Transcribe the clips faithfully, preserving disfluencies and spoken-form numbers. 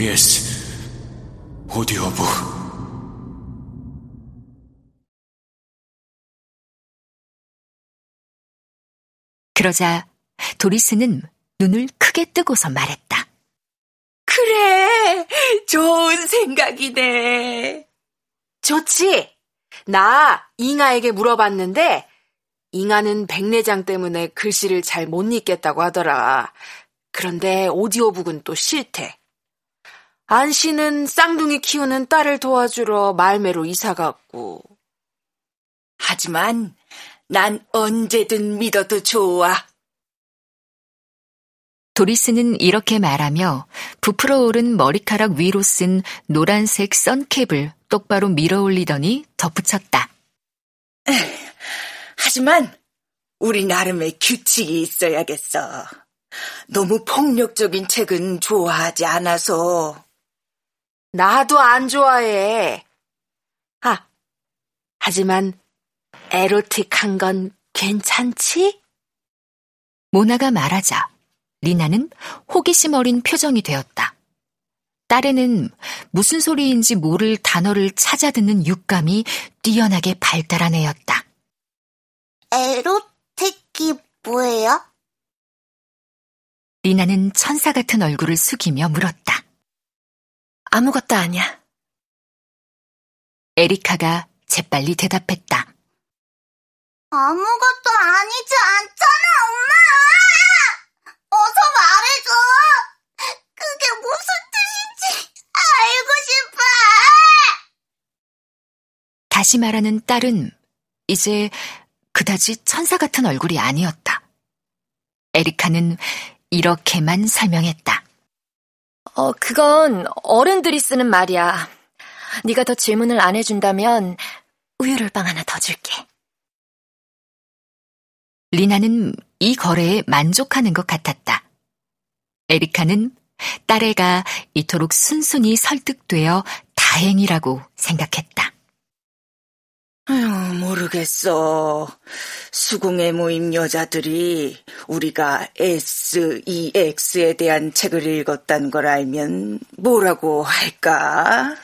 케이비에스 오디오북. 그러자 도리스는 눈을 크게 뜨고서 말했다. 그래, 좋은 생각이네. 좋지? 나 잉아에게 물어봤는데 잉아는 백내장 때문에 글씨를 잘 못 읽겠다고 하더라. 그런데 오디오북은 또 싫대. 안씨는 쌍둥이 키우는 딸을 도와주러 말매로 이사갔고. 하지만 난 언제든 믿어도 좋아. 도리스는 이렇게 말하며 부풀어 오른 머리카락 위로 쓴 노란색 선캡을 똑바로 밀어 올리더니 덧붙였다. 하지만 우리 나름의 규칙이 있어야겠어. 너무 폭력적인 책은 좋아하지 않아서. 나도 안 좋아해. 아, 하지만 에로틱한 건 괜찮지? 모나가 말하자 리나는 호기심 어린 표정이 되었다. 딸에는 무슨 소리인지 모를 단어를 찾아듣는 육감이 뛰어나게 발달한 애였다. 에로틱이 뭐예요? 리나는 천사 같은 얼굴을 숙이며 물었다. 아무것도 아니야. 에리카가 재빨리 대답했다. 아무것도 아니지 않잖아, 엄마! 어서 말해줘! 그게 무슨 뜻인지 알고 싶어! 다시 말하는 딸은 이제 그다지 천사 같은 얼굴이 아니었다. 에리카는 이렇게만 설명했다. 어, 그건 어른들이 쓰는 말이야. 네가 더 질문을 안 해준다면 우유롤빵 하나 더 줄게. 리나는 이 거래에 만족하는 것 같았다. 에리카는 딸애가 이토록 순순히 설득되어 다행이라고 생각했다. 아휴, 모르겠어. 수공예 모임 여자들이 우리가 에스 이 엑스에 대한 책을 읽었다는 걸 알면 뭐라고 할까?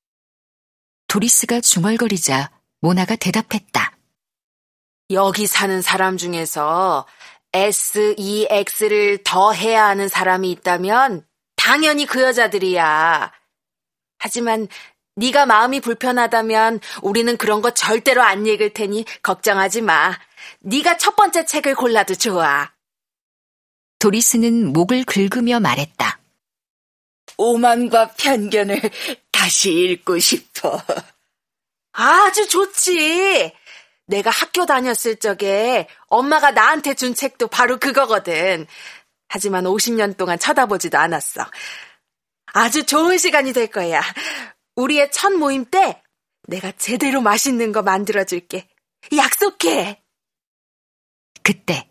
도리스가 중얼거리자 모나가 대답했다. 여기 사는 사람 중에서 에스 이 엑스를 더 해야 하는 사람이 있다면 당연히 그 여자들이야. 하지만 네가 마음이 불편하다면 우리는 그런 거 절대로 안 읽을 테니 걱정하지 마. 네가 첫 번째 책을 골라도 좋아. 도리스는 목을 긁으며 말했다. 오만과 편견을 다시 읽고 싶어. 아주 좋지. 내가 학교 다녔을 적에 엄마가 나한테 준 책도 바로 그거거든. 하지만 오십 년 동안 쳐다보지도 않았어. 아주 좋은 시간이 될 거야. 우리의 첫 모임 때 내가 제대로 맛있는 거 만들어줄게. 약속해. 그때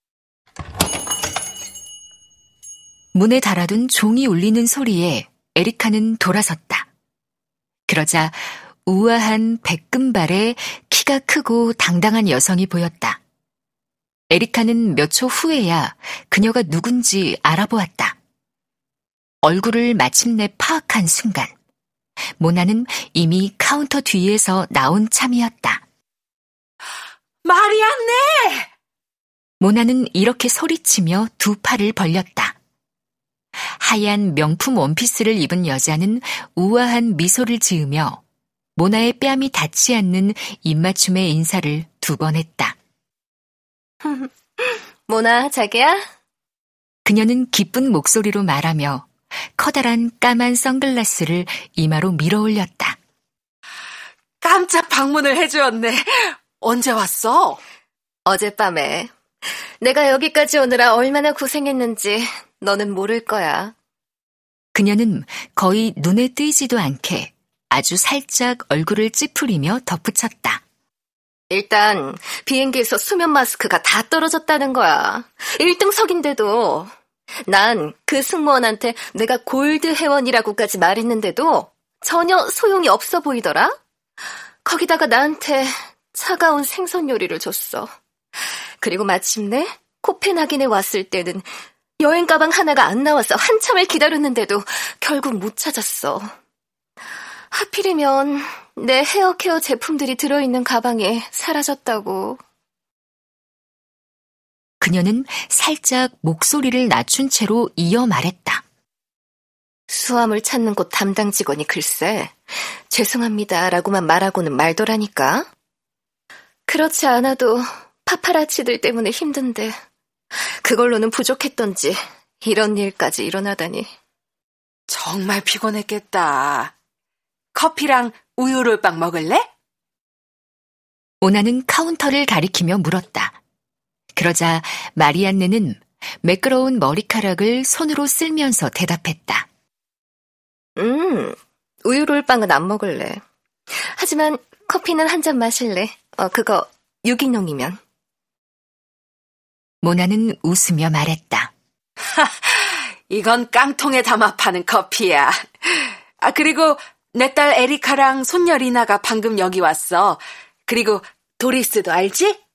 문에 달아둔 종이 울리는 소리에 에리카는 돌아섰다. 그러자 우아한 백금발에 키가 크고 당당한 여성이 보였다. 에리카는 몇 초 후에야 그녀가 누군지 알아보았다. 얼굴을 마침내 파악한 순간 모나는 이미 카운터 뒤에서 나온 참이었다. 마리안네! 모나는 이렇게 소리치며 두 팔을 벌렸다. 하얀 명품 원피스를 입은 여자는 우아한 미소를 지으며 모나의 뺨이 닿지 않는 입맞춤의 인사를 두 번 했다. 모나, 자기야? 그녀는 기쁜 목소리로 말하며 커다란 까만 선글라스를 이마로 밀어 올렸다. 깜짝 방문을 해주었네. 언제 왔어? 어젯밤에. 내가 여기까지 오느라 얼마나 고생했는지 너는 모를 거야. 그녀는 거의 눈에 띄지도 않게 아주 살짝 얼굴을 찌푸리며 덧붙였다. 일단 비행기에서 수면 마스크가 다 떨어졌다는 거야. 일 등석인데도. 난 그 승무원한테 내가 골드 회원이라고까지 말했는데도 전혀 소용이 없어 보이더라. 거기다가 나한테 차가운 생선 요리를 줬어. 그리고 마침내 코펜하겐에 왔을 때는 여행 가방 하나가 안 나와서 한참을 기다렸는데도 결국 못 찾았어. 하필이면 내 헤어케어 제품들이 들어있는 가방에 사라졌다고. 그녀는 살짝 목소리를 낮춘 채로 이어 말했다. 수화물 찾는 곳 담당 직원이 글쎄 죄송합니다라고만 말하고는 말더라니까. 그렇지 않아도 파파라치들 때문에 힘든데 그걸로는 부족했던지 이런 일까지 일어나다니. 정말 피곤했겠다. 커피랑 우유롤빵 먹을래? 오나는 카운터를 가리키며 물었다. 그러자 마리안느는 매끄러운 머리카락을 손으로 쓸면서 대답했다. 음, 우유롤빵은 안 먹을래. 하지만 커피는 한 잔 마실래? 어, 그거 유기농이면. 모나는 웃으며 말했다. 이건 깡통에 담아 파는 커피야. 아, 그리고 내 딸 에리카랑 손녀 리나가 방금 여기 왔어. 그리고 도리스도 알지?